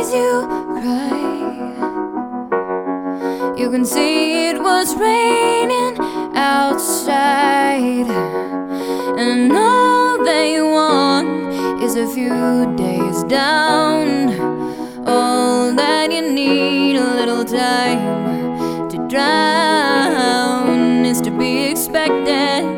sees you cry. You can see it was raining outside, and all they want is a few days down. All that you need, a little time to drown, is to be expected